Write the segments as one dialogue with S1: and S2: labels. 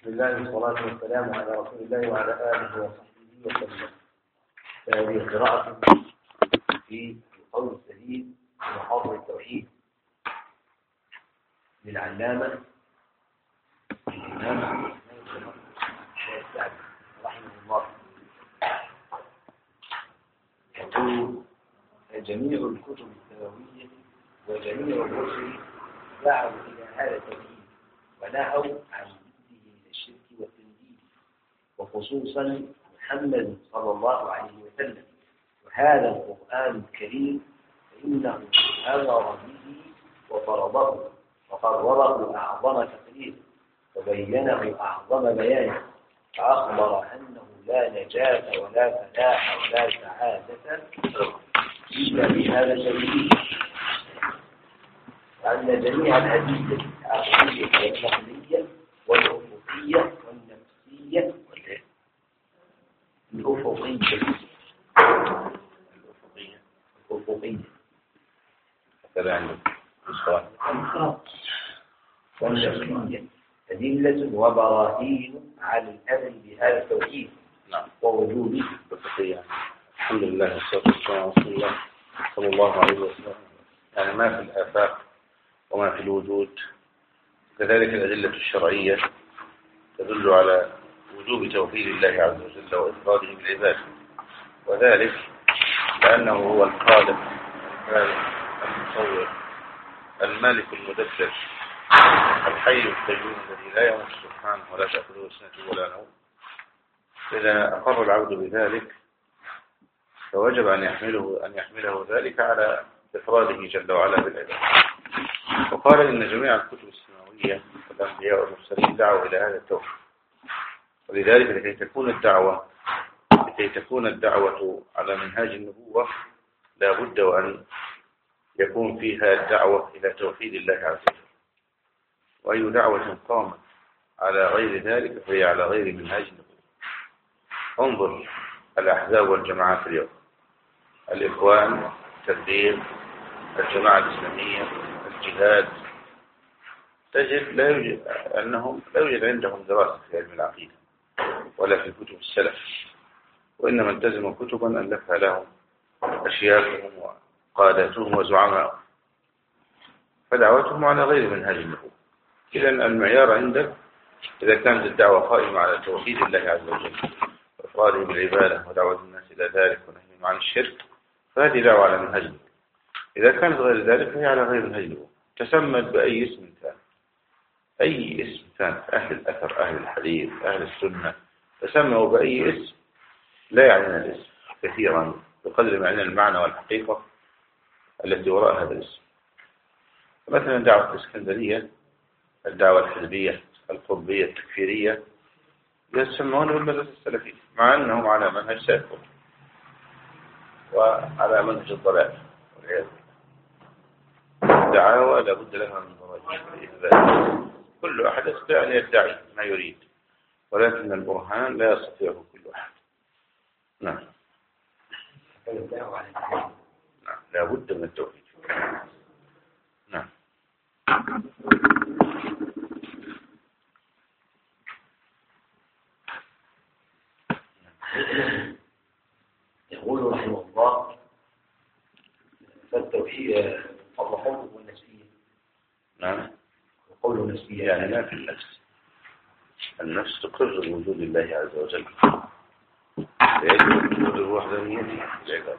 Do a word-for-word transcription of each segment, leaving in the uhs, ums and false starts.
S1: بسم الله والصلاة والسلام على رسول الله وعلى آله وصحبه وسلم. هذه قراءة في القول السديد ومحاضر التوحيد للعلامة الإمام السعدي رحمه الله. يقول: جميع الكتب السماوية وجميع الرسل دعوا إلى هذا التوحيد ونهوا عن الشرك والتنديد، وخصوصا محمد صلى الله عليه وسلم. وهذا القرآن الكريم فإنه أمر به وفرضه وقرره أعظم تقرير وبينه أعظم بيانه، فأخبر أنه لا نجاة ولا فلاح ولا سعادة إلا بهذا التوحيد، وأن جميع الأدلة العقلية والنقلية والأفقية والنفسية الأفقية الأفقية الأفقية هكذا عندك والنفسية أدلة وبراهين على الأمر بهذا التوحيد ووجوده.
S2: الحمد لله والصلاة والسلام على رسول الله صلى الله عليه وسلم. يعني ما في الآفاق وما في الوجود، كذلك الأدلة الشرعية تدل على وجوب توحيد الله عز وجل وإفراده بالعبادة، وذلك لأنه هو الخالق الخالق المصور المالك المدبر الحي القيوم الذي لا يموت سبحانه ولا تأخذه سنة ولا نوم. إذا أقر العبد بذلك فوجب أن يحمله أن يحمله ذلك على إفراده جل وعلا بالعبادة. وقال إن جميع الكتب السماوية والأنبياء والمرسلين دعوا إلى هذا التوحيد، ولذلك لكي تكون الدعوة لكي تكون الدعوة على منهاج النبوة لا بد وأن يكون فيها الدعوة إلى توحيد الله عز وجل، وأي دعوة قامت على غير ذلك فهي على غير منهاج النبوة. انظر الأحزاب والجماعات اليوم، الإخوان، التبليغ، الجماعة الإسلامية، الجهاد، تجد لا يوجد أنهم لا يوجد عندهم دراسة في علم العقيدة ولا في كتب السلف، وإنما التزموا كتبا ألفها لهم أشياخهم وقادتهم وزعماءهم، فدعوتهم على غير منهج النبوة. إذن المعيار عندك إذا كانت الدعوة قائمة على توحيد الله عز وجل وإفراده بالعبادة ودعوة الناس إلى ذلك ونهيهم عن الشرك، فهذه دعوة على منهج النبوة. إذا كانت غير ذلك فهي على غير منهج النبوة، تسمت بأي اسم كان، أي اسم كان، أهل الأثر، أهل الحديث، أهل السنة، تسموا بأي اسم لا يعنينا الاسم كثيرا بقدر ما يعنينا المعنى والحقيقة التي وراء هذا الاسم. مثلا دعوة الإسكندرية، الدعوة الحزبية، القطبية، التكفيرية، يسمون بالمدرسة السلفية مع أنهم على منهج سافر وعلى منهج الضلال والعياذ بالله. الدعاوى لابد لها من براهين الإثبات، كل أحد يستطيع أن يدعي ما يريد، ولكن البرهان لا يستطيعه كل أحد. نعم نعم لابد من التوحيد. نعم.
S1: يقول رحمه الله: فالتوحيد القول والنفسية.
S2: نعم.
S1: القول والنفسية
S2: يعني ما في النفس، النفس تقر بوجود الله عز وجل، يجب وجود وحدانيته في العبادة.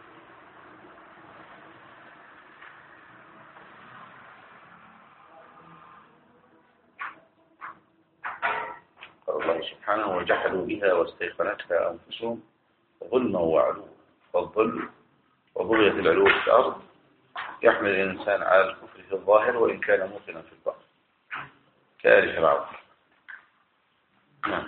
S2: قال الله سبحانه: وجحدوا بها واستيقنتها أنفسهم ظلما وعلوا. فالظلم وبغية العلو في الأرض يحمل الإنسان على الكفر في الظاهر وإن كان موقنا في الباطن كآل فرعون. نعم.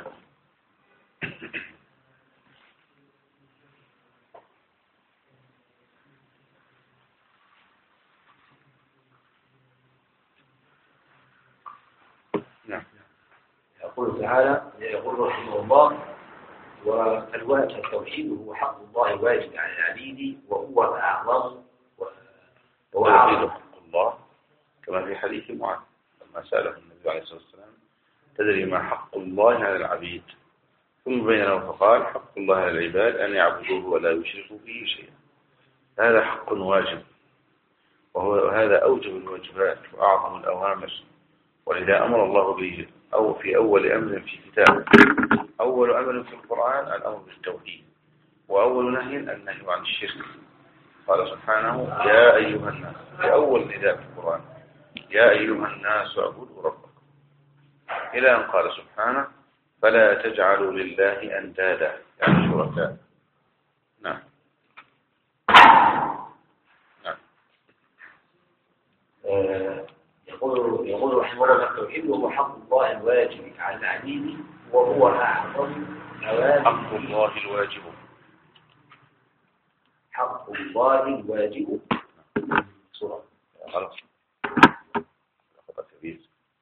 S2: نعم.
S1: يقول تعالى، يقول رحمه الله: والواجب التوحيد هو حق الله واجب على العبيد وهو أعظم وهو أعظم
S2: حق الله، كما في حديث معاذ لما سأله النبي عليه الصلاة والسلام: تدري ما حق الله على العبيد، ثم بين له فقال حق الله على العباد أن يعبدوه ولا يشركوا به شيئا. هذا حق واجب، وهو هذا أوجب الواجبات وأعظم الأوامر، ولذا أمر الله به أو في أول أمر في كتابه. أول أمر في القرآن الأمر بالتوحيد، وأول نهي النهي عن الشرك. قال سبحانه يا أيها الناس، في أول نداء في القرآن يا أيها الناس اعبدوا ربكم، إلى أن قال سبحانه فلا تجعلوا لله أندادا يعني شركاء. نعم. نعم.
S1: آه يقول يقول رحمه الله التوحيد وهو حق الله الواجب على العبيد، وهو أعظم أوامر.
S2: حق الله الواجب،
S1: حق الله الواجب. صورة
S2: خلاص كبير.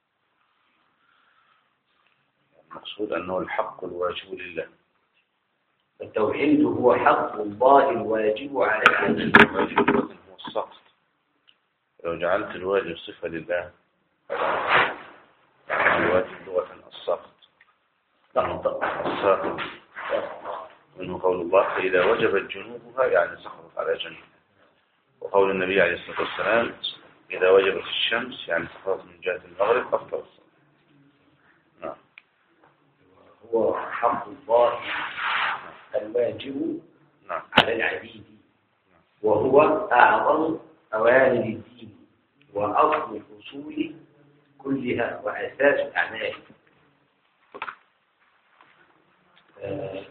S2: المقصود أنه الحق الواجب لله.
S1: التوحيد هو حق الله الواجب على العبيد.
S2: الواجب هو السقط. لو جعلت الواجب صفة لله الواجب لغة السقط. الساقط منه قول الله فإذا وجبت جنوبها يعني سقطت على جنوبها، وقول النبي عليه الصلاة والسلام إذا وجبت الشمس يعني سقطت من جهة المغرب أفطر الصلاة. نعم.
S1: هو حق الله الواجب
S2: نعم.
S1: على العبيد، وهو أعظم أوامر الدين وأصل الأصول كلها وأساس الأعمال. آه.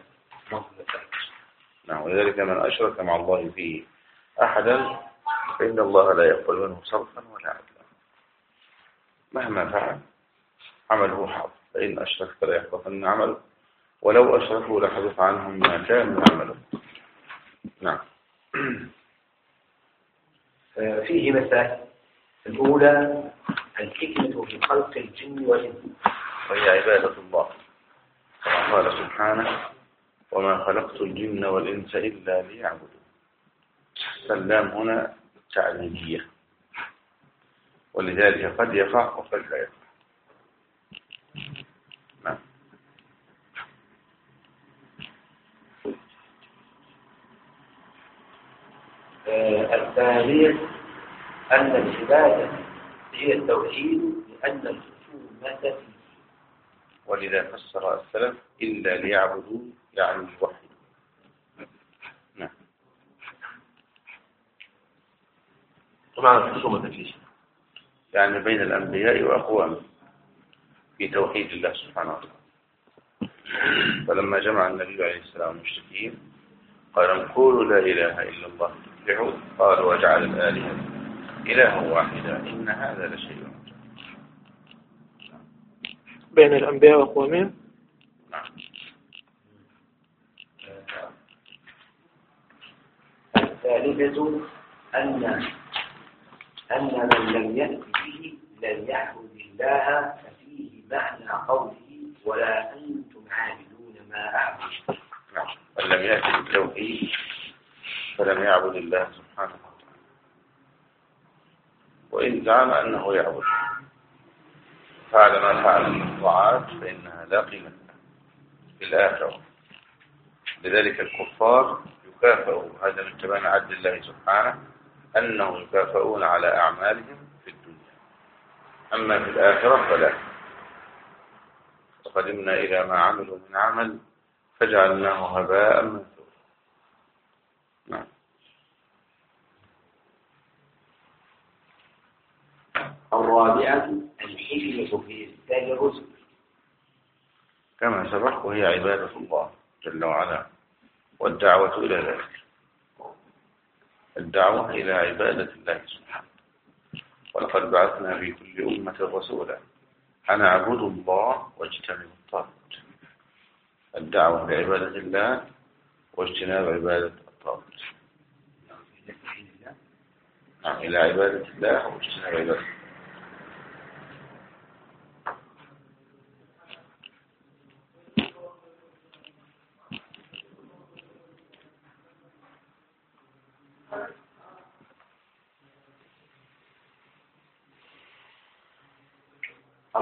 S2: نعم. ولذلك من أشرك مع الله فيه أحدا فإن الله لا يقبل منه صرفا ولا عدلا مهما فعل عمله حظ، فإن أشرك فلا يحبطن عمله ولو أشركوا لحدث عنهم ما كانوا يعملون. نعم.
S1: فيه مسائل. الأولى الحكمة في خلق الجن والإنس،
S2: وهي عبادة الله كما قال سبحانه وما خلقت الجن والإنس إلا ليعبدون. السلام هنا تعليمية، ولذلك قد يقع وقد لا يقع. نعم.
S1: الثانية أن العبادة هي التوحيد لأن الخصومة فيه،
S2: ولذا فسر السلف إلا ليعبدوا يعني يوحدوا. نعم.
S1: طبعا الخصومة فيه
S2: يعني بين الأنبياء وأقوامهم في توحيد الله سبحانه وتعالى. فلما جمع النبي عليه السلام المشركين قال قولوا لا إله إلا الله تفلحوا، قالوا وجعل الآلهة إلها واحدا إن هذا لشيء عجيب.
S3: بين الأنبياء وأقوامهم.
S2: نعم.
S1: الثالثة أن أن من لم يأت به لم يعبد الله، ففيه معنى قوله ولا أنتم عابدون ما أعبد.
S2: نعم. من لم يأت بالتوحيد فلم يعبد الله سبحانه وتعالى، وإن زعم أنه يعبد فعل ما فعل من الطاعات فإنها لا قيمة لها في الآخرة. لذلك الكفار يكافئوا، هذا من تبان عدل الله سبحانه أنه يكافئون على أعمالهم في الدنيا، أما في الآخرة فلا. وقدمنا إلى ما عملوا من عمل فجعلناه هباء منثورا. نعم.
S1: الرابعة الحكمة في إرسال الرسل
S2: كما سبق، وهي عبادة الله جل وعلا والدعوة إلى ذلك، الدعوة إلى عبادة الله سبحانه. ولقد بعثنا في كل أمة رسولا أن اعبدوا الله واجتنبوا الطاغوت. الدعوة لعبادة الله واجتناب عبادة الطاغوت. نعم. إلى عبادة الله واجتناب عبادة الله.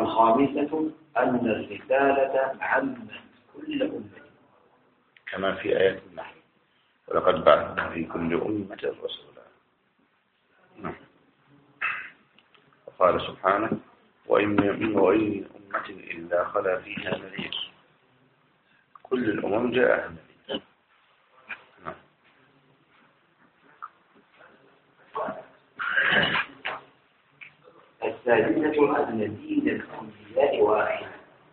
S1: الخامسة أن الرسالة عمت كل أمة
S2: كما في آيات النحل ولقد بعثنا في كل أمة رسولا. نعم. وقال سبحانه وإن من وإن أمة إلا خلا فيها نذير. كل الأمم جاءها نذير. نعم.
S1: السادسة أن دين الأنبياء واحد.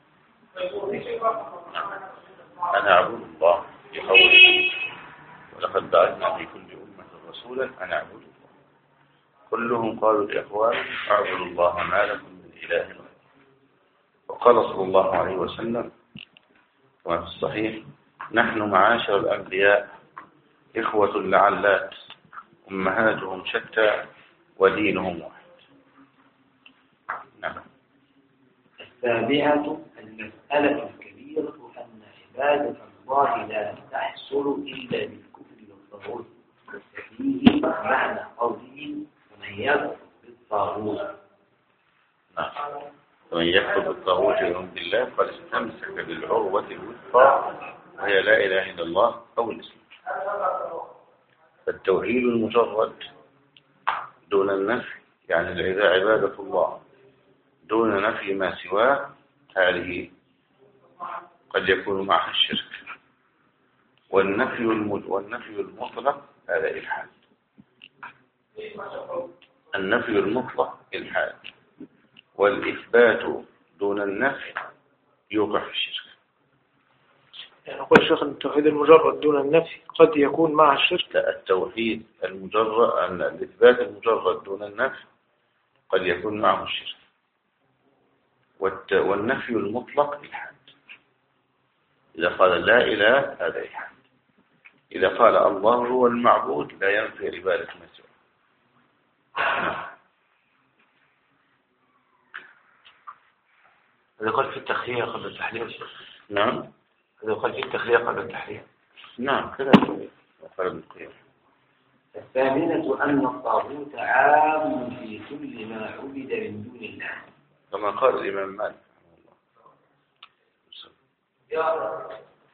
S2: أنا أعبد الله بقوله ولقد بعثنا في كل أمة رسولا أن أعبد الله. كلهم قالوا لإخوانهم اعبدوا الله ما لكم من إله غيره. وقال صلى الله عليه وسلم كما في الصحيح نحن معاشر الأنبياء إخوة لعلات أمهاتهم شتى ودينهم واحد. نعم.
S1: السابعة المسألة الكبيرة أن عبادة الله لا تحصل إلا بالكفر والطاغوت فيه معنى قوله ومن يكفر بالطاغوت.
S2: نعم. ومن يكفر بالطاغوت ويؤمن بالله قد استمسك بالعروة الوثقى وهي لا إله إلا الله أو الإسلام. فالتوحيد المجرد دون النفي يعني عبادة الله دون نفي ما سواه هذه قد يكون معها الشرك. والنفي والنفي المطلق هذا إلحاد. النفي المطلق إلحاد والإثبات دون النفي يوقع في الشرك.
S3: يعني أقول الشيخ أن التوحيد المجرد دون النفي قد يكون مع الشرك.
S2: التوحيد المجرد أن الإثبات المجرد دون النفي قد يكون معه الشرك. والنفي المطلق إلحاد. إذا قال لا إله هذا إلحاد. إذا قال الله هو المعبود لا ينفي عبادة ما سواه.
S1: هذا قال في التخلية قبل التحليل.
S2: نعم.
S1: هذا قال في التخلية قبل التحليل.
S2: نعم كذا وقال ابن القيم.
S1: الثامنة أن الطاغوت عام في كل ما عبد من دون الله
S2: كما قال الإمام مالك
S1: يا رب.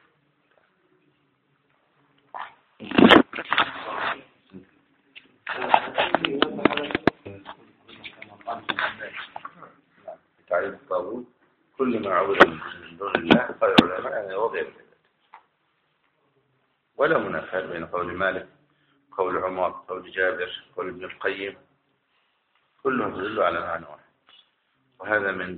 S2: تعريف الطاغوت كل ما عبد من دون الله قال العلماء يعني وضع العباد ولا منافاة بين قول مالك قول عمر قول جابر قول ابن القيم كلهم يدل على معنى واحد. وهذا من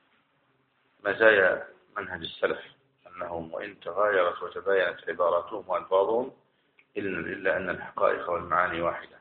S2: مزايا منهج السلف أنهم وإن تغايرت وتباينت عباراتهم وألفاظهم إلا أن الحقائق والمعاني واحدة.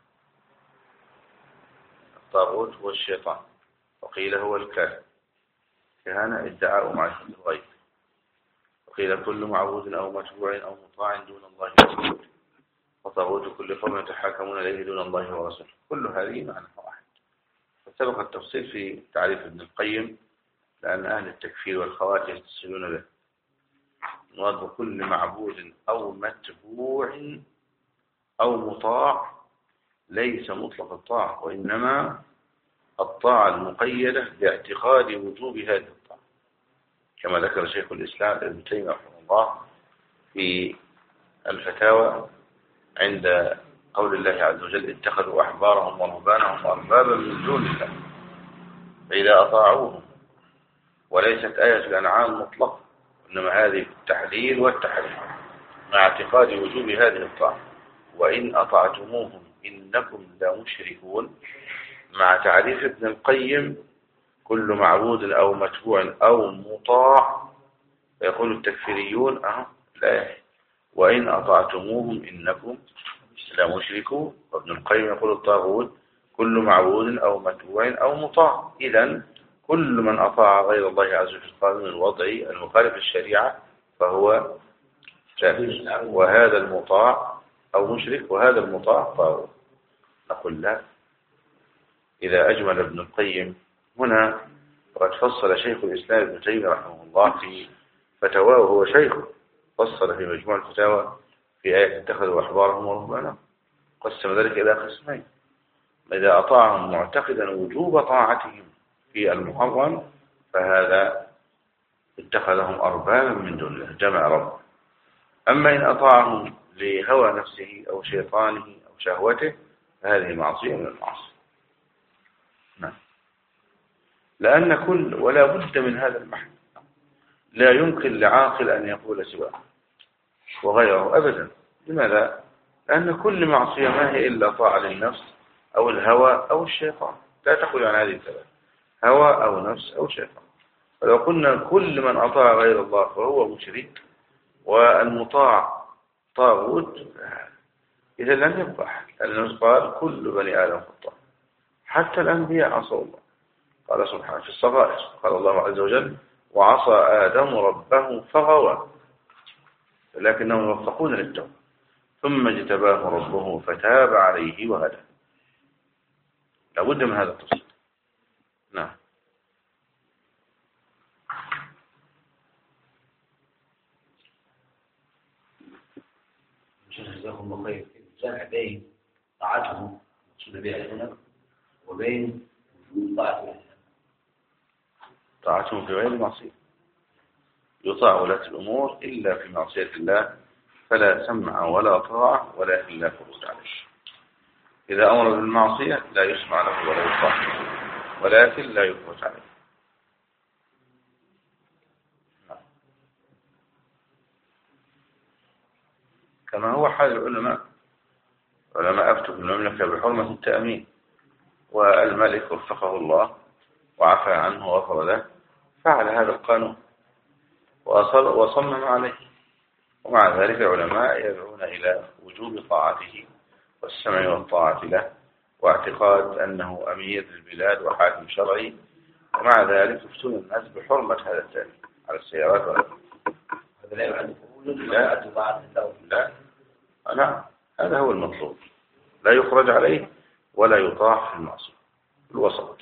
S2: الطاغوت هو الشيطان وقيل هو الكافر كهنا ادعاء معرفة الغيب وقيل كل معبود أو متبوع أو مطاع دون الله ورسوله وطاغوت كل قوم يتحاكمون إليه دون الله ورسوله. كل هذه معنى واحد. فسبق التفصيل في تعريف ابن القيم لأن أهل التكفير والخوارج يتصلون به. مراد كل معبود أو متبوع أو مطاع ليس مطلق الطاعة وإنما الطاعة المقيدة باعتقاد وجوب هذه الطاعة كما ذكر شيخ الإسلام ابن تيمية رحمه الله في الفتاوى عند قول الله عز وجل اتخذوا أحبارهم ورهبانهم أربابا من دون الله فإذا أطاعوهم وليست آية الأنعام مطلقة إنما هذه التحليل والتحريم مع اعتقاد وجوب هذه الطاعة وإن أطعتموهم إنكم لمشركون مع تعريف ابن القيم كل معبود أو متبوع أو مطاع فيقول التكفيريون أه لا وإن أطعتموهم إنكم لمشركون. وابن القيم يقول الطاغوت كل معبود أو متبوع أو مطاع. إذن كل من أطاع غير الله عز وجل في القانون الوضعي المخالف للشريعة فهو كافر وهذا المطاع أو مشرك وهذا المطاع طاغوت. نقول لا إذا أجمل ابن القيم هنا وقد فصل شيخ الإسلام ابن تيمية رحمه الله في فتاواه وهو شيخ فصل في مجموع الفتاوى في آية اتخذوا أحبارهم ورهبانهم قسم ذلك إلى قسمين. إذا أطاعهم معتقدا وجوب طاعتهم في المحرم فهذا اتخذهم أربابا من دون الله، جمع رب. أما إن أطاعهم لهوى نفسه أو شيطانه أو شهوته فهذه معصية من المعصية. نعم. لأن كل ولا بد من هذا المحل، لا يمكن لعاقل أن يقول سواه وغيره أبدا. لماذا؟ لأن كل معصية ما هي إلا طاعة للنفس أو الهوى أو الشيطان، لا تقول عن هذه الثلاث، هوى أو نفس أو شيطان. فلو قلنا كل من أطاع غير الله فهو مشرك والمطاع طاغوت إذا لم يبقى، لأنه قال كل بني آدم خطاء، حتى الأنبياء عصوا الله. قال سبحانه في الصغائر، قال الله عز وجل وعصى آدم ربه فغوى، لكنهم موفقون للتوبة ثم اجتباه ربه فتاب عليه وهدى. لابد من هذا التفصيل. نعم.
S1: جزاكم الله خير. الجمع بين طاعته المقصود بها هنا وبين وجود طاعته
S2: طاعتهم في غير معصية، يطاع ولاة الأمور إلا في معصية الله فلا سمع ولا طاعة ولا إلا خروج عليه. إذا أمر بالمعصية لا يسمع له ولا يطاع، ولكن لا يخرج عليه. كما هو حال العلماء، علماء أفتوا في المملكة بحرمة التأمين، والملك وفقه الله وعفى عنه وغفر له فعل هذا القانون وصمم عليه، ومع ذلك العلماء يدعون إلى وجوب طاعته والسمع والطاعة له، واعتقاد أنه أمير للبلاد وحاكم شرعي، ومع ذلك يفتون الناس بحرمة هذا التأمين على السيارات ولا
S1: هذا لا يعني
S2: لا لا نعم، هذا هو المطلوب، لا يخرج عليه ولا يطاع في المعصية، الوسط.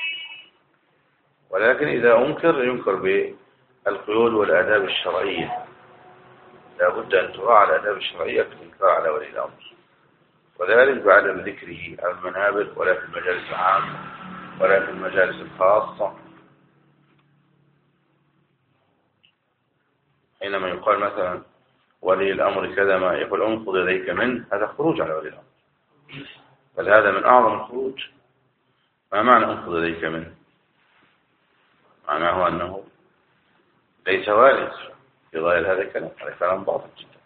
S2: ولكن إذا أنكر ينكر بالقيود والآداب الشرعية، لا بد أن تراعى الآداب الشرعية في الإنكار على ولي الأمر، وذلك بعدم ذكره على المنابر ولا في المجالس العامة ولا في المجالس الخاصة. حينما يقال مثلا ولي الأمر كذا ما يقول انفض إليك منه، هذا خروج على ولي الأمر، بل هذا من أعظم الخروج. ما معنى انفض إليك منه؟ معناه أنه ليس والد في ظاهر هذا الكلام، هذا كلام باطل جدا.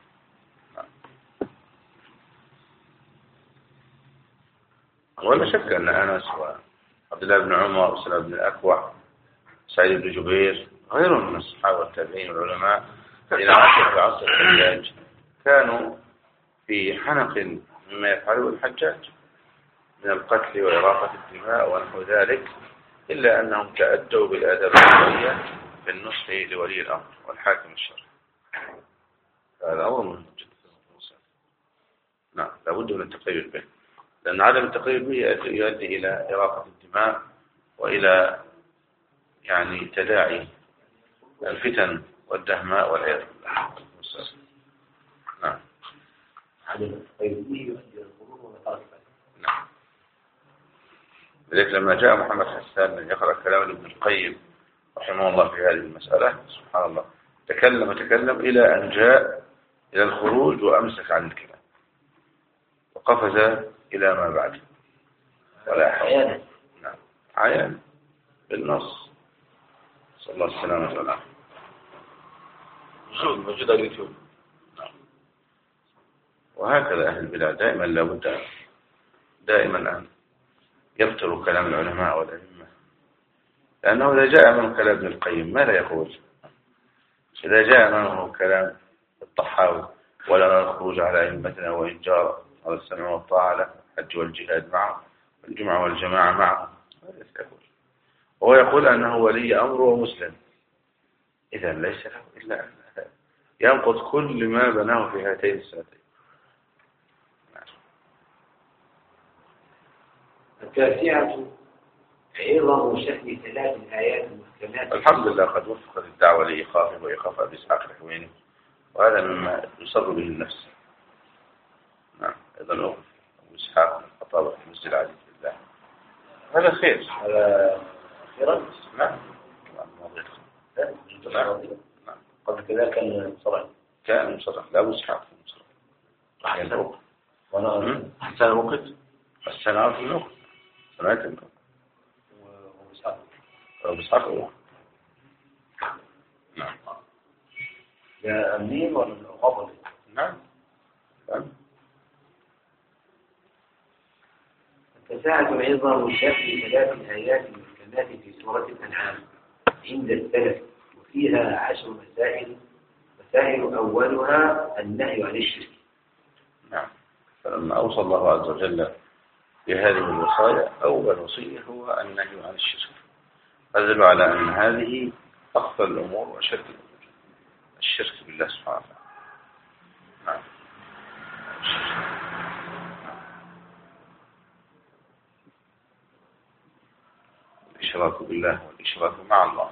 S2: ولا شك أن أنس وعبد الله بن عمر وسلمة بن الأكوع سعيد بن جبير غيرهم من الصحابة والتابعين والعلماء إلى عصر في عصر الحجاج كانوا في حنق مما يفعله الحجاج من القتل وإراقة الدماء ونحو ذلك، إلا أنهم تأدوا بالآداب الشرعية في النصح لولي الأمر والحاكم الشرعي. هذا أمر مهم جدا. نعم، لابد من التقيد به، لأن عدم التقيد به يؤدي إلى إراقة الدماء وإلى يعني تداعي الفتن والدهماء والعياذ بالله. نعم.
S1: عدم التقيد به يؤدي إلى الخروج والمطالب.
S2: نعم. لذلك لما جاء محمد حسان من يقرأ كلام ابن القيم رحمه الله في هذه المسألة، سبحان الله، تكلم تكلم إلى أن جاء إلى الخروج وأمسك عن الكلام وقفز إلى ما بعد ولا حول. نعم، عيان بالنص، صلى الله السلامة والعافية. موجود موجود على اليوتيوب. وهكذا أهل البلاد دائما لابد دائما أن يفتروا كلام العلماء والأئمة، لأنه إذا جاء من كلام ابن القيم ماذا يقول؟ إذا جاء منه كلام الطحاوي ولا الخروج على أئمتنا وإن جار على السمع والطاعة له الحج والجهاد معه والجمعة والجماعة معه، ماذا سيقول؟ وهو يقول أنه ولي أمر ومسلم، إذا ليس له إلا أن ينقض كل ما بناه في هاتين السنتين.
S1: التاسعة عظم شأن ثلاث الآيات المحكمات.
S2: الحمد لله قد وفقت الدعوة لإيقاف وإيقاف أبي إسحاق الحويني، وهذا مما يصر به النفس. نعم، أيضا أوقف أبو إسحاق الخطابة في مسجد العزيز بالله، هذا خير، هذا خيرا. نعم،
S1: الراتبة. قبل كذا كان مصرع.
S2: كان مصرع لا أبو إسحاق مصرع.
S1: أحسن وأنا
S2: أحسن الوقت أحسن عارف الوقت سمعت أنت
S1: وإسحاق
S2: أبو إسحاق هو نعم
S1: ده أمين ولا غضب؟
S2: نعم نعم.
S1: فساعة عظم شأن ثلاث آيات محكمات في سورة الأنعام عند السلف وفيها عشر مسائل مسائل أولها النهي عن الشرك.
S2: نعم. فلما أوصى الله عز وجل بهذه الوصايا أول وصية هو النهي عن الشرك. أدل على أن هذه أخطر الأمور وأشد الأمور الشرك بالله سبحانه وتعالى. نعم. الإشراك بالله والإشراك مع الله.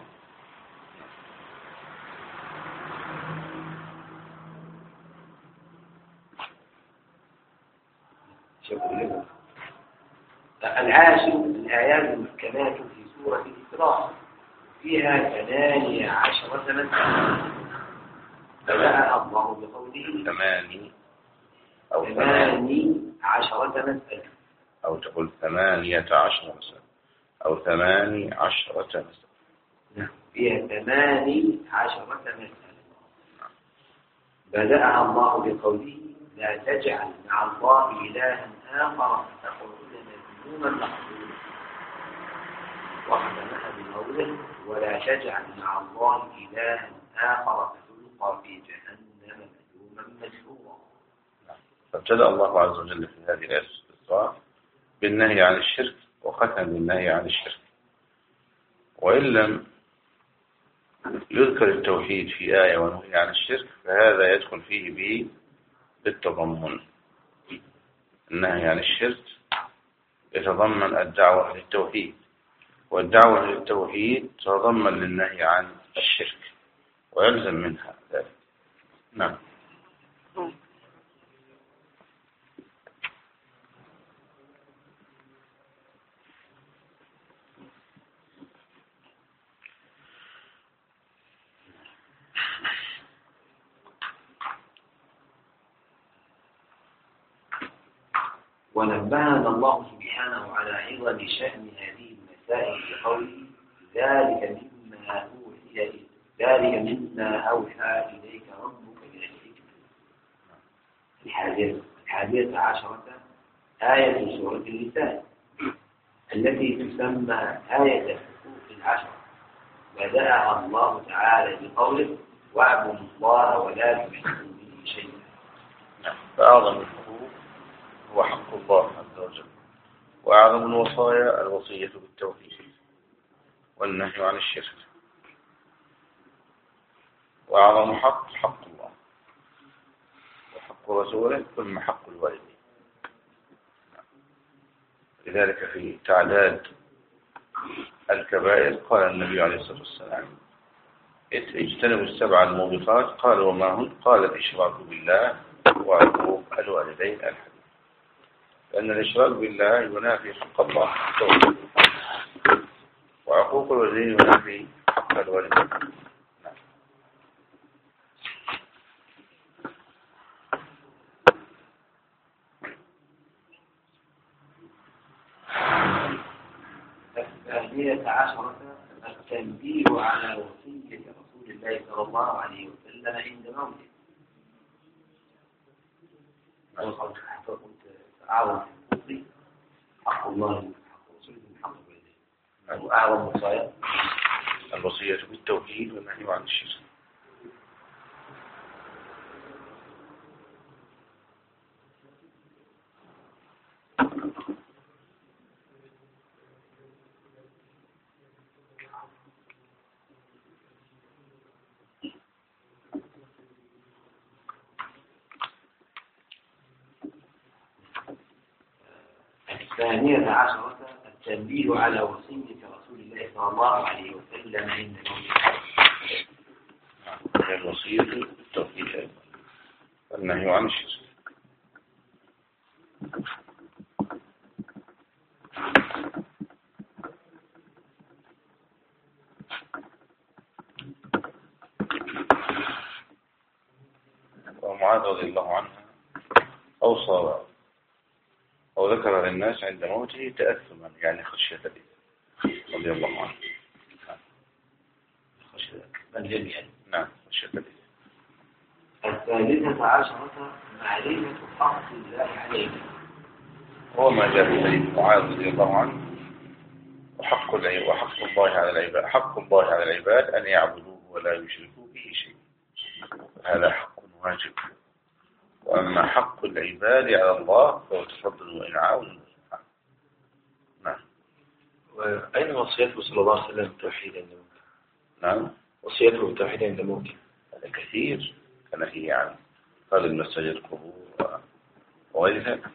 S1: العاشر الآيات المحكمات في سورة الإسراء فيها ثمانية عشرة مسألة بدأ الله بقوله
S2: ثماني أو
S1: ثماني عشرة مسألة
S2: أو تقول ثمانية عشر مسألة أو ثماني عشرة مسألة.
S1: فيها ثماني عشرة مسألة بدأها الله بقوله لا تجعل مع الله إلها آخر فتقعد مذموما مخذولا وختمها بقوله ولا تجعل مع الله إلها آخر فتلقى في جهنم مذموما مسحورا.
S2: فابتدأ الله عز وجل في هذه الآية الإسراء بالنهي عن الشرك وختم بالنهي عن الشرك. وإن لم يذكر التوحيد في آية ونهي عن الشرك فهذا يدخل فيه به بالتضمن. النهي عن الشرك يتضمن الدعوة للتوحيد والدعوة للتوحيد تتضمن للنهي عن الشرك ويلزم منها ذلك. نعم.
S1: ونبهنا الله سبحانه على عظم شأن هذه المسائل بقوله ذلك مما أوحي ذلك مما أوحى إليك ربك من الحكمة. الحادية الحادية عشرة آية سورة النساء التي تسمى آية الحقوق العشرة بدأها الله تعالى بقوله واعبدوا الله ولا تشركوا به شيئا.
S2: فأعظم الحقوق هو حق الله عز وجل وأعظم الوصايا الوصية بالتوحيد والنهي عن الشرك وأعظم حق حق الله وحق رسوله ثم حق الوالدين. لذلك في تعداد الكبائر قال النبي عليه الصلاة والسلام اجتنبوا السبع الموبقات. قال وما هن؟ قال الإشراك بالله وعقوق الوالدين الحديث. لأن الإشراك بالله ينافي حق الله وعقوق الوالدين ينافي حق الوالدين.
S1: الثانية عشرة التنبيه على وصية رسول الله صلى الله عليه وسلم عند موته. تعاون في حق الله حق رسوله حق الوالدين. وأعظم وصايا
S2: الوصية بالتوحيد والنهي عن الشرك.
S1: الثانية عشرة التنبيه على وصية رسول الله صلى الله عليه وسلم عند موته.
S2: الوصية بالتوحيد والنهي عن الشرك. معاذ رضي الله عنها أوصى أو ذكر للناس عند موته تأثما يعني خشية به رضي الله عنه.
S1: خشية من جميعا.
S2: نعم خشية به.
S1: الثالثة عشرة معرفة حق الله عليه،
S2: هو ما جاء في حديث معاذ رضي الله عنه وحق العباد وحق الله على العباد حق الله على العباد أن يعبدوه ولا يشركوا به شيء، هذا حق واجب. وأما حق العباد على الله فهو تفضل وإنعام. نعم.
S3: وأين وصيته صلى الله عليه وسلم بالتوحيد عند موته؟
S2: نعم
S3: وصيته بالتوحيد عند موته
S2: هذا كثير كنهي عنه، قال المساجد القبور وغير ذلك.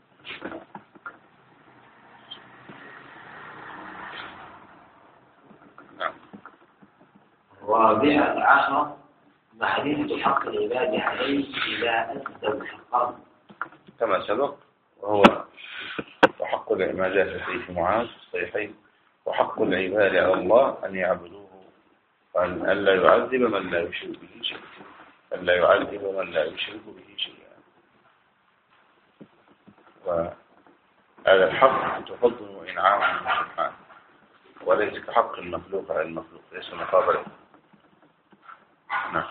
S2: نعم.
S1: الرابعة عشرة معرفة حق العباد عليه إذا أسدوا حقه
S2: كما سبق، وهو وحق ما جاء في حديث معاذ الصحيحين وحق العباد على الله أن يعبدوه وأن لا يعذب من لا يشرك به شيئا أن لا يعذب من لا يشرك به شيئا. وهذا الحق تفضل وإنعام سبحانه وليس كحق المخلوق على المخلوق، ليس مقابله. نعم.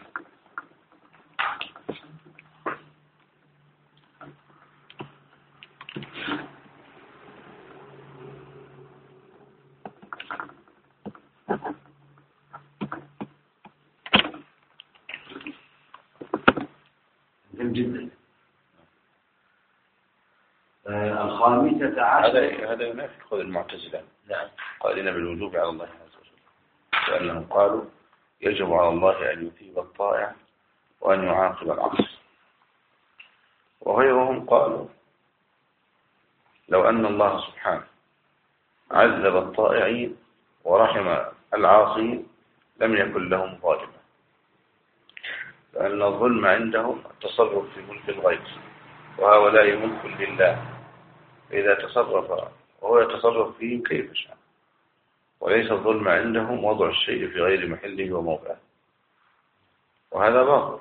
S1: جدا. الخامسة عشر
S2: هذا هذا ينافي قول المعتزلة.
S1: نعم.
S2: قائلين بالوجوب على الله عز وجل، لأنهم قالوا يجب على الله أن يثيب الطائع وأن يعاقب العاصي. وغيرهم قالوا لو أن الله سبحانه عذب الطائعين ورحم العاصين لم يكن لهم ظالما، لأن الظلم عندهم التصرف في ملك الغير، وهؤلاء ملك لله، إذا تصرف وهو يتصرف فيه كيف شاء، وليس الظلم عندهم وضع الشيء في غير محله وموقعه، وهذا باطل.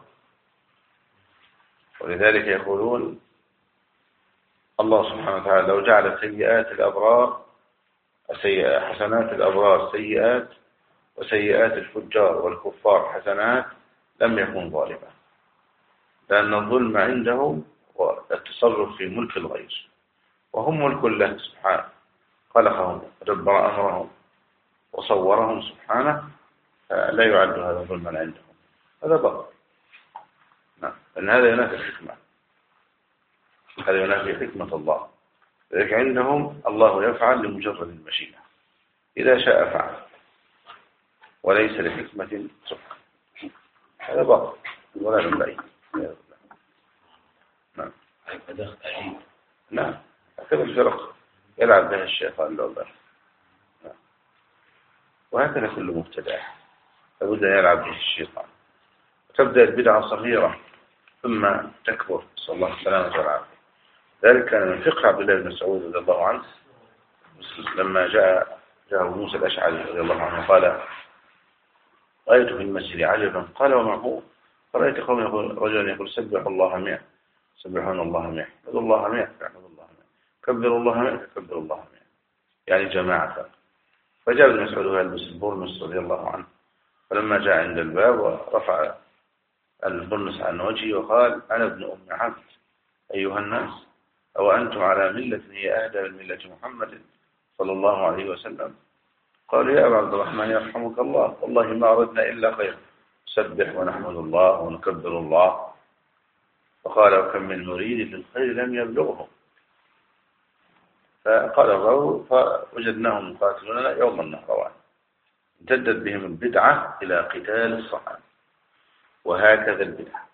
S2: ولذلك يقولون الله سبحانه وتعالى لو جعل سيئات الأبرار حسنات الأبرار سيئات وسيئات الفجار والكفار حسنات لم يكن ظالما، لأن الظلم عندهم هو التصرف في ملك الغير، وهم ملك الله سبحانه، خلقهم ودبر أمرهم وصورهم سبحانه، لا يعد هذا ظلما عندهم، هذا باطل. نعم. لأن هذا ينافي الحكمة، هذا ينافي حكمة الله. لذلك عندهم الله يفعل لمجرد المشيئة، إذا شاء فعل وليس لحكمة سبحانه، هذا باطل ولا ينبغي. نعم. نعم. هكذا الفرق يلعب بها الشيطان لعبة، وهكذا كل مبتدع لابد أن يلعب به الشيطان. تبدأ البدعة صغيرة ثم تكبر، صلى الله السلامة والعافية. ذلك كان من فقه عبد الله بن مسعود رضي الله عنه لما جاء جاء موسى الأشعري رضي الله عنه قال رأيت في المسجد عجبا، قال وما هو؟ فرأيت قوم يقول رجلا يقول سبح الله مئة، سبحان الله مئة، احمد الله مئة، احمد الله مئة، كبر الله مئة، كبر الله مئة، يعني جماعة. فجاء ابن مسعود ويلبس البرنس رضي الله عنه، فلما جاء عند الباب ورفع البرنس عن وجهه وقال أنا ابن أم عبد أيها الناس، أو أنتم على ملة هي أهدى من ملة محمد صلى الله عليه وسلم؟ قالوا يا أبا عبد الرحمن يرحمك الله، والله ما أردنا إلا خير، نسبح ونحمد الله ونكبر الله. فقال وكم من مريد للخير لم يبلغه. فقال الرجل فوجدناهم يقاتلوننا يوم النهروان. امتدت بهم البدعة إلى قتال الصحابة، وهكذا البدعة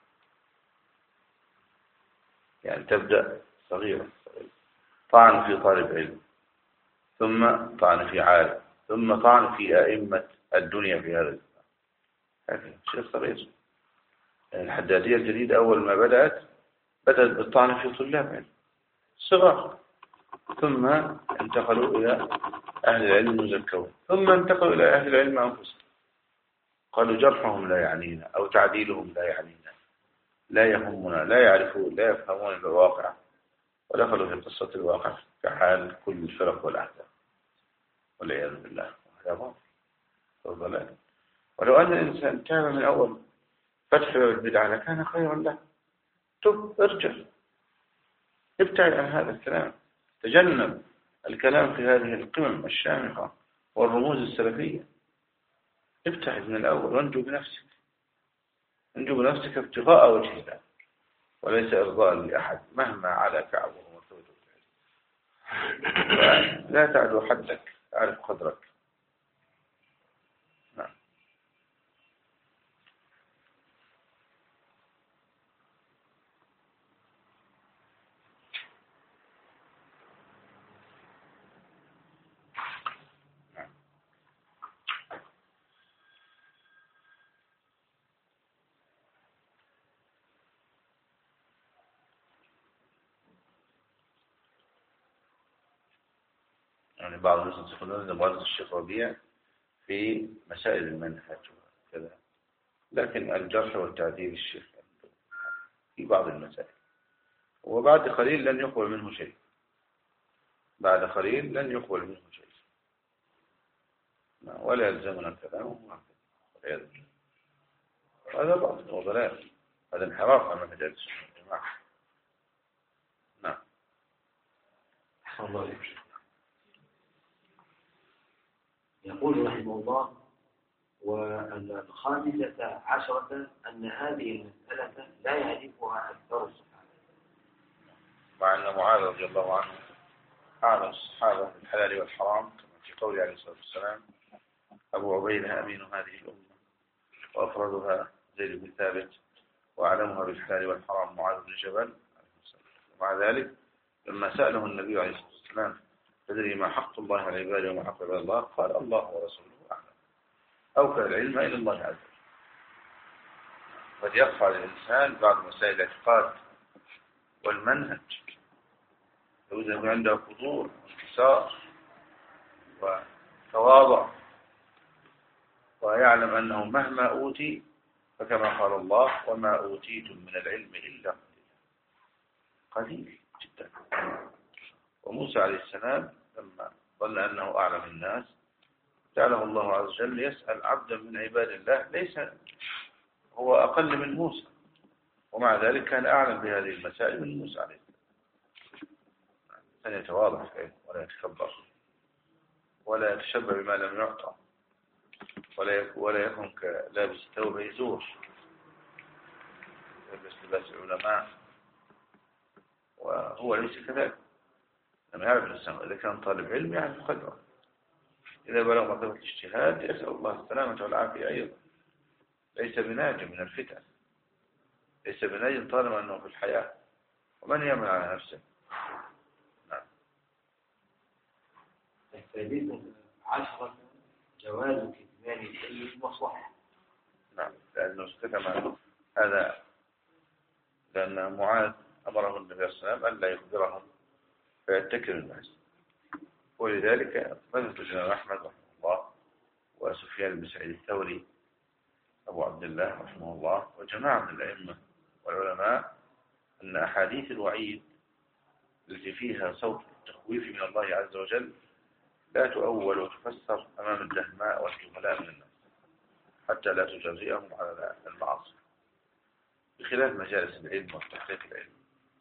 S2: يعني تبدأ صغيرة صغيرة، طعن في طالب علم، ثم طعن في عالم، ثم طعن في أئمة الدنيا في هذا الزمان، هكذا شيء صغير. يعني الحدادية الجديدة أول ما بدأت بدأت بالطعن في طلاب علم صغار، ثم انتقلوا إلى أهل العلم المزكون، ثم انتقلوا إلى أهل العلم أنفسهم، قالوا جرحهم لا يعنينا أو تعديلهم لا يعنينا، لا يهمنا، لا يعرفون، لا يفهمون الواقع، ودخلوا في قصة الواقع كحال كل الفرق والأحزاب والعياذ بالله. وهذا ضلال. ولو أن الإنسان تاب من أول فتح البدعة لكان خيرا له. تب ارجع، ابتعد عن هذا الكلام، تجنب الكلام في هذه القمم الشامخة والرموز السلفية. ابتعد من الأول وانجو بنفسك، انجو بنفسك ابتغاء وجه الله وليس إرضاء لأحد مهما على كعبه وثوته. لا تعدو حدك، أعرف قدرك. نعم. يعني بعض الناس يقولون لمؤلف الشيخ ربيع في مسائل المنهج وكذا، لكن الجرح والتعديل الشيخ في بعض المسائل، وبعد قليل لن يقبل منه شيء، بعد قليل لن يقبل منه شيء ولا يلزمنا كلامه. هذا باطل وضلال، هذا انحراف عن منهج أهل السنة والجماعة. نعم.
S1: أحسن الله عليك. يقول رحمه الله: والخامسة عشرة أن هذه المسألة لا يعرفها أكثر الصحابة.
S2: مع أن معاذ رضي الله عنه أعلم الصحابة بالحلال والحرام كما في قوله عليه الصلاة والسلام: أبو عبيدة أمين هذه الأمة وأفردها زيد بن ثابت وأعلمها بالحلال والحرام معاذ بن جبل. ومع ذلك لما سأله النبي عليه الصلاة والسلام: تدري ما حق الله على عباده وما حق عباد الله؟ قال: الله ورسوله أعلم. أوكل العلم إلى الله عز وجل. قد يخفى للإنسان بعض مسائل الاعتقاد والمنهج، يوجد عنده فضول وانكسار وتواضع، ويعلم أنه مهما أوتي فكما قال الله: وما أوتيتم من العلم إلا قليل جدا. وموسى عليه السلام لما ظن أنه أعلم الناس جعله الله عز وجل يسأل عبدا من عباد الله ليس هو أقل من موسى، ومع ذلك كان أعلم بهذه المسائل من موسى عليه السلام. أن يتواضع ولا يتكبر ولا يتشبه بما لم يعطى ولا يكون كلابس ثوب يزور يلبس لباس العلماء، وهو ليس كذلك. لم يعرف الإنسان إذا كان طالب علم يعرف قدره، إذا بلغ مرتبة الاجتهاد يسأل الله السلامة والعافية أيضا. ليس بناج من الفتن، ليس بناج طالما أنه في الحياة، ومن يعمل على نفسه. نعم.
S1: الثالثة عشرة جواز كتمان العلم مصلحة.
S2: نعم، لأنه استكمل هذا، لأن معاذ أمره النبي صلى الله عليه وسلم أن لا يخبرهم فيتكل الناس، ولذلك مذهب الإمام أحمد رحمه الله وسفيان بن سعيد الثوري أبو عبد الله رحمه الله وجماعة من الأئمة والعلماء أن أحاديث الوعيد التي فيها صوت التخويف من الله عز وجل لا تؤول وتفسر أمام الجهماء والجهلاء من الناس حتى لا تجرئهم على المعاصي، بخلاف مجالس العلم والتحقيق العلمي.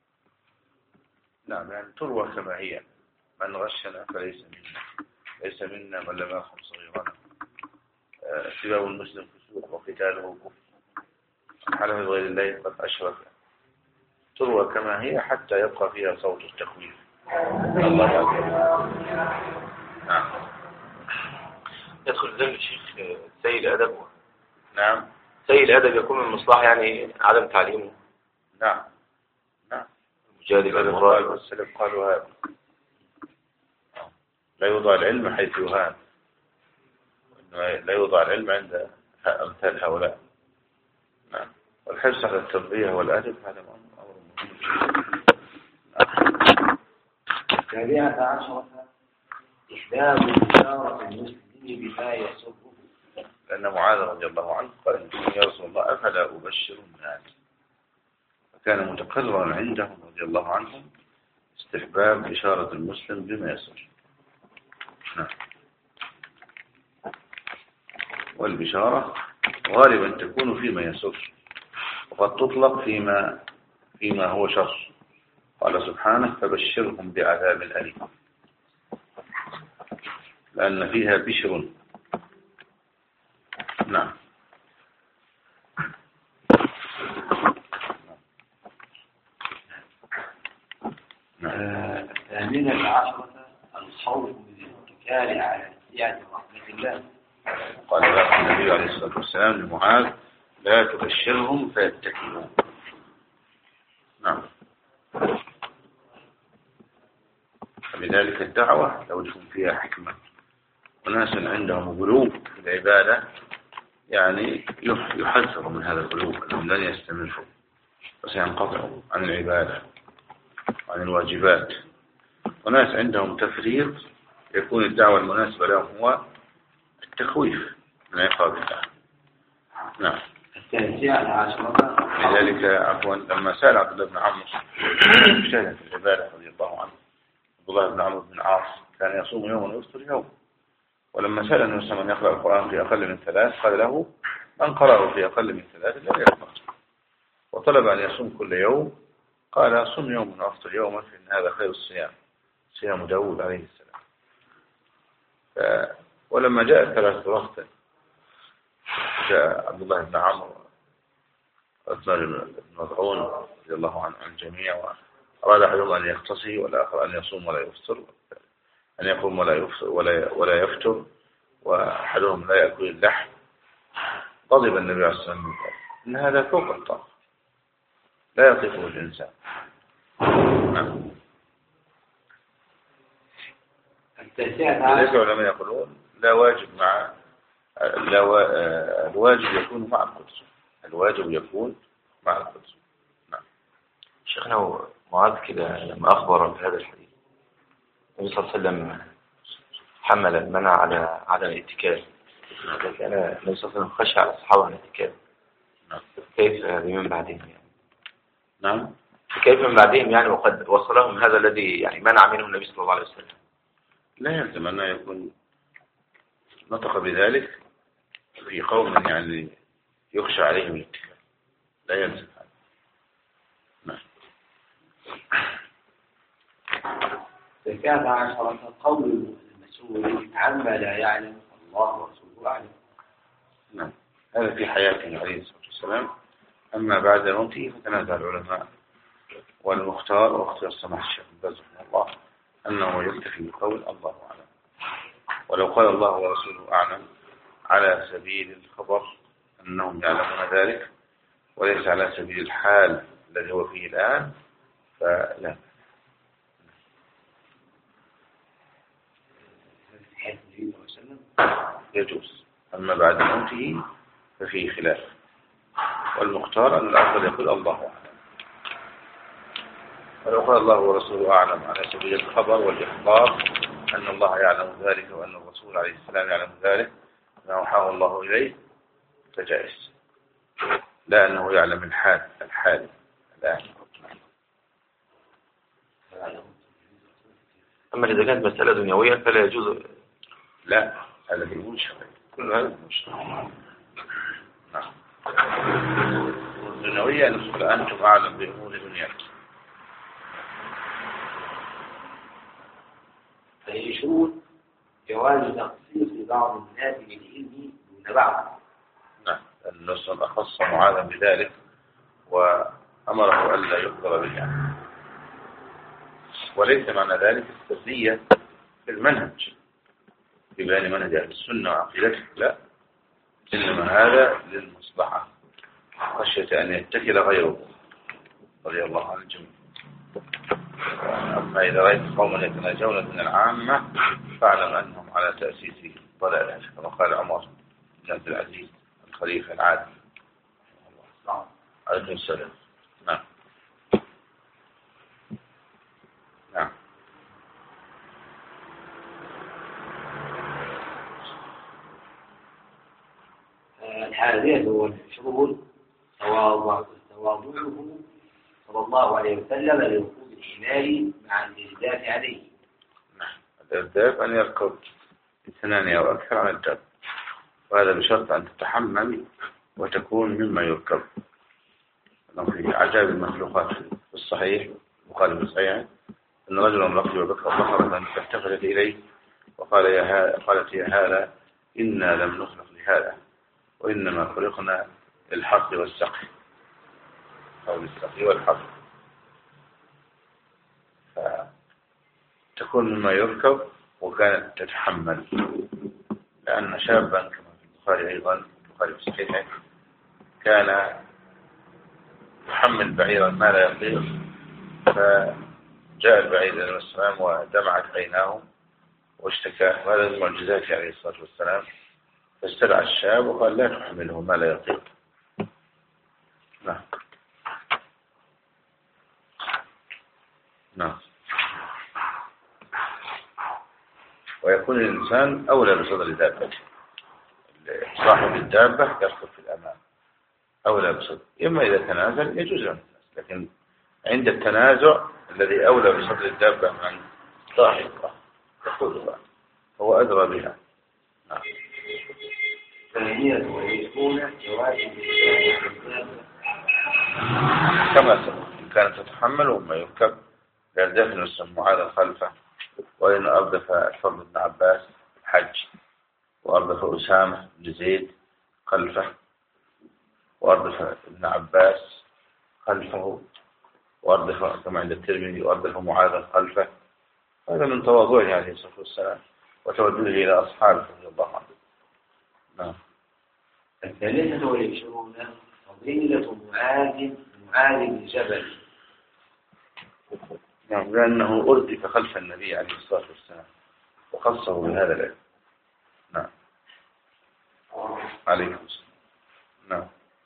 S2: نعم، يعني تروى كما هي: من غشنا فليس منا، ليس منا من لم يرحم صغيرنا، سباب المسلم فسوق وقتاله كفر، حلف بغير الله قد أشرك. تروى كما هي حتى يبقى فيها صوت التخويف الله عز وجل. نعم.
S4: يدخل ذنب الشيخ سيء الأدب.
S2: نعم.
S4: سيء الأدب يكون من المصلحة يعني عدم تعليمه.
S2: نعم. نعم.
S4: المجادل
S2: المراد والسلف قالوا هذا: لا يوضع العلم حيث يهان، لا يوضع العلم عند أمثال هؤلاء. نعم. والحرص على التربية والأدب هذا أمر مهم.
S1: السابعة عشرة إحباب بشارة المسلم بما يسره،
S2: لأن معاذ رضي الله عنه قال: يا رسول الله أفلا أبشر الناس؟ كان متقررا عندهم رضي الله عنهم استحباب إشارة المسلم بما يسر. نعم. والبشارة غالبا تكون فيما يسر، وقد تطلق فيما فيما هو شر. قال سبحانه فبشرهم بعذاب أليم، لأن فيها بشر. نعم.
S1: الثامنة العشرة الخوف من الاتكال على سعة رحمة الله.
S2: قال النبي عليه الصلاة والسلام لمعاذ لا تبشرهم فيتكلوا. نعم. لذلك الدعوة لو تكون فيها حكمة وناس عندهم غلو في العبادة، يعني يحذر من هذا الغلو أنهم لن يستمروا وسينقطعوا عن العبادة وعن الواجبات. وناس عندهم تفريط، يكون الدعوة المناسبة لهم هو التخويف من عقاب الله. نعم.
S1: التاسعة عشرة
S2: لذلك عفوا لما سأل عبد الله بن عمرو اجتهد في العبادة رضي الله عنه، عبد الله بن عمرو بن العاص كان يصوم يوما ويفطر يوم، ولما سأل النبي صلى الله عليه وسلم يقرأ القرآن في أقل من ثلاث قال له من قرأه في أقل من ثلاث لا يقرأ. وطلب أن يصوم كل يوم قال صم يوما وافطر يوما فإن هذا خير الصيام، صيام داود عليه السلام. ف... ولما جاء ثلاثة وقت جاء عبد الله بن عمرو عثمان بن مظعون رضي الله عنه عن الجميع، وأراد أحدهم أن يقتصي والآخر أن يصوم ولا يفطر، أن يقوم ولا يفطر ولا ولا يفطر، وأحدهم لا يأكل اللحم. غضب النبي عليه الصلاة والسلام إن هذا فوق الطاقة لا يطيقه الإنسان. نعم. لذلك العلماء يقولون لا واجب مع لا و... الواجب يكون مع القدس، الواجب يكون مع القدس. نعم.
S4: شيخنا معاذ كده لما أخبر بهذا الحديث النبي صلى الله عليه وسلم حمل المنع على على الاتكال، كان النبي صلى الله عليه وسلم خشى على الصحابة عن الاتكال.
S2: نعم.
S4: كيف بمن بعدهم يعني؟
S2: نعم.
S4: كيف من بعدهم يعني وقد وصلهم هذا الذي يعني منع منه النبي صلى الله عليه وسلم؟
S2: لا يلزم أن يكون نطق بذلك في قوم يعني يخشى عليهم الاتكال، لا يلزم هذا. نعم.
S1: التاسعة عشرة قول المسؤول عما لا يعلم الله ورسوله أعلم.
S2: نعم. هذا في حياته عليه الصلاة والسلام. أما بعد موته فتنازع العلماء، والمختار واختيار السماح الشيخ بن باز رحمه الله أنه يكتفي بقول الله أعلم. ولو قال الله ورسوله أعلم على سبيل الخبر أنهم يعلمون ذلك وليس على سبيل الحال الذي هو فيه الآن فلا يجوز. أما بعد موته ففيه خلاف، والمختار أن الأفضل يقول الله أعلم. ولو قال الله ورسوله أعلم على سبيل الخبر والإخبار أن الله يعلم ذلك وأن الرسول عليه السلام يعلم ذلك ما أوحاه الله إليه فجائز، لا أنه يعلم الحال الحال الآن.
S4: أما إذا كانت مسألة دنيوية فلا يجوز.
S2: لا، هذا بالمنشأ، كل هذا بالمنشأ. نعم. الدنيوية أن نقول أنتم أعلم بأمور دنياكم.
S1: فيشون جواز تخصيص بعض الناس بالعلم دون بعض.
S2: نعم، النصر أخص معاذا بذلك وأمره ألا يخبر به، وليس معنى ذلك السردية في المنهج في بيان منهج أهل السنة وعقيدته، لا، إنما هذا للمصلحة خشية أن يتكل غيره رضي الله عن الجميع. أما إذا رأيت قوما يتناجون من العامة فاعلم أنهم على تأسيس ضلالة، كما قال عمر بن عبد العزيز الخليفة العادل عليه السلام. نعم. نعم.
S1: الحادية والعشرون تواضعه صلى الله عليه وسلم لركوب الحمار مع الإرداف عليه.
S2: نعم، الإرداف أن يركب اثنان أو أكثر على الدابة، وهذا بشرط أن تتحمل وتكون مما يركب. في عجائب المخلوقات في الصحيح البخاري في الصحيح أن رجلا رقي وبكر بقرة فالتفتت إليه وقال يا ها... قالت يا هذا إنا لم نخلق لهذا وإنما خلقنا للحق والسقي أو للسقي والحق. فتكون مما يركب وكانت تتحمل، لأن شابا كما في البخاري أيضا البخاري في الصحيح كان يحمل بعيرا ما لا يطيق، فجاء البعير عليه السلام ودمعت عيناه واشتكى، وهذا من معجزاته عليه الصلاة والسلام، فاستدعى الشاب وقال لا تحمله ما لا يطيق. نعم نعم. ويكون الإنسان أولى بصدر دابته، صاحب الدابة يركب في الأمام أولى بصدر، إما إذا تنازل يجوز له، لكن عند التنازع الذي أولى بصدر الدابة عن صاحبها يقودها هو أدرى بها. نعم. كما سبق إن كانت تتحمل وما يركب لأرداف المسلم معاذ خلفه، وإن أردف الفضل بن عباس الحج، وأردف أسامة بن زيد خلفه، وأردف ابن عباس خلفه، وأردف كما عند الترمذي وأردف معاذ خلفه. هذا من تواضعه عليه الصلاة والسلام وتودده إلى أصحابه رضي الله عنه. نعم.
S1: الثالثة والعشرون فضيلة معاذ معاذ بن جبل.
S2: نعم، لأنه أردف خلف النبي عليه الصلاة والسلام وخصه بهذا العلم. نعم. عليكم السلام. نعم.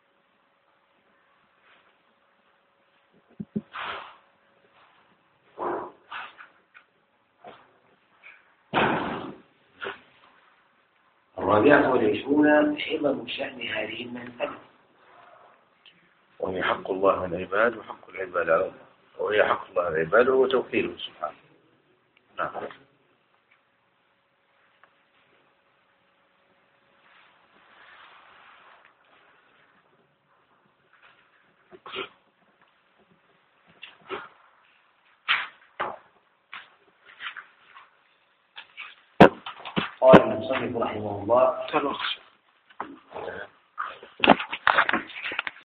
S1: الرابعة والعشرون عظم شأن هذه المنزلة،
S2: وهي حق الله على العباد وحق العباد على الله، وهي حق الله على العباد وهو توكيله سبحانه. نعم.
S1: قال المصنف رحمه الله
S3: تلخص